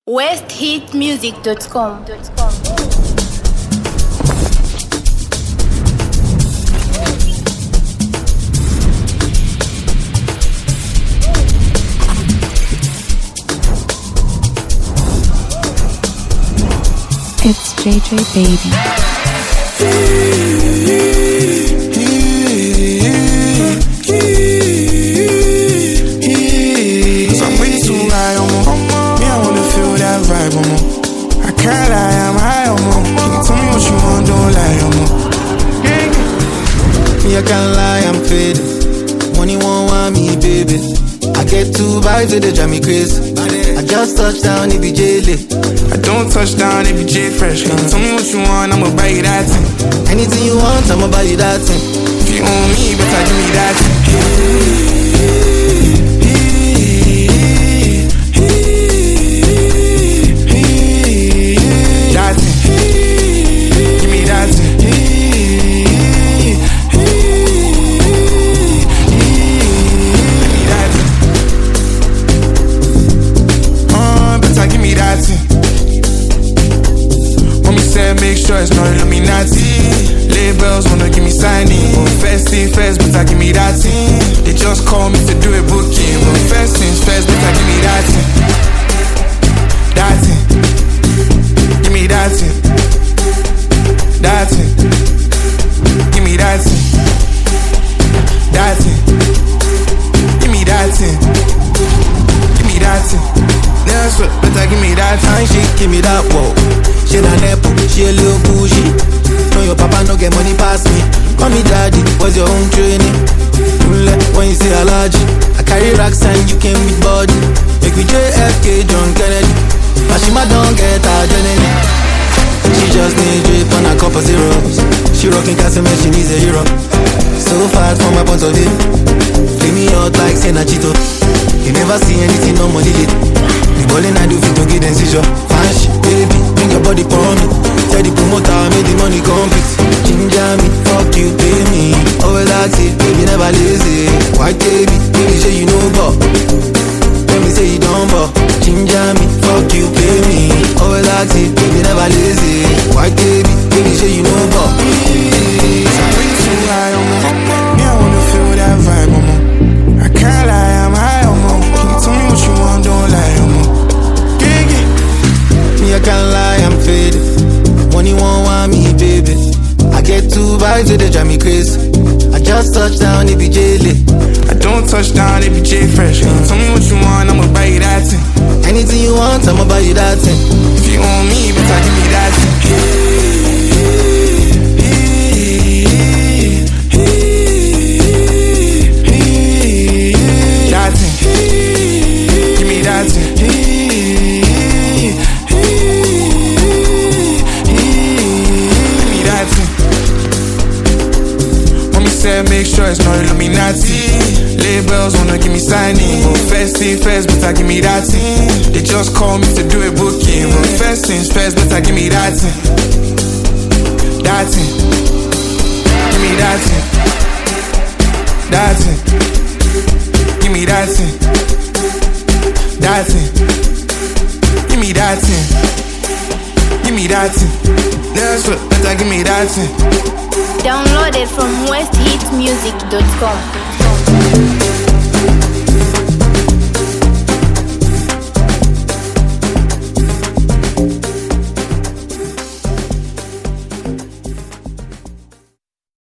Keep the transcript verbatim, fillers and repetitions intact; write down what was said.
west hit music dot com. It's J J Baby. I'm way too high, omo. Me, I wanna feel that vibe, omo. I can't lie, I'm high, omo. Can you tell me what you want, don't lie, omo. Me, I can't lie, I'm faded. Money won't want me, baby. I get two vibes, they drive me crazy. I just touched down, it be J-Lit. I don't touch down, it be J Fresh. Can you tell me what you want, I'ma buy you that thing. Anything you want, I'ma buy you that thing. If you own me, better give me that thing. That thing. Give me that thing. Give me that thing. Mommy said make sure it's not Illuminati. Labels wanna give me signing. But first thing first, better give me that thing. They just call me to do a booking. But first things first, better give me that thing. That thing. Give me that thing. That thing. Give me that thing. That thing. Give me that thing. Give me that thing. That's what, better give me that Fine shit, give me that whoa. She na nepo, she a little bougie. No, your papa no get money past me. Call me daddy, what's your own training? When you say allergy, I carry racks and you came with body. Make me J F K, John Kennedy. Mashima don't get her journey. She just need drip on a couple zeros. She rocking Casimir, she needs a hero. So fast from my point of view. Play me out like Senachito. You never see anything no money lit. The ballin' I do fit to get them seizure. Fash, baby, bring your body for me. Tell the promoter, make the money complete. Ginger me, fuck you, pay me. Always active, baby, never lazy. White baby, baby, say you know but let me say you don't but ginger me, fuck you, pay me. Always active, baby, never lazy. White baby, baby, say you know but I'm way too high, omo. Me, I wanna feel that vibe, omo. I can't lie, I'm high, omo. Can you tell me what you want, don't lie, omo. Gang it. Me, I can't lie, I'm faded. Money won't want me, baby. I get two vibes, they drive me crazy. I just touched down, it be J-Lit. I don't touch down, it be J Fresh. Can you tell me what you want, I'ma buy you that thing. Anything you want, I'ma buy you that thing. If you own me, better give me that thing. That thing. Give me that thing. Give me that thing. Mommy said make sure it's not Illuminati. Labels wanna give me signing. But first thing first, better give me that thing. They just call me to do a booking. But first things first, better give me that thing. That thing. Give me that thing. That thing. Give me that thing. That thing. Give me that thing. Give me that thing. That's what, better give me that thing. Download it from west hit music dot com.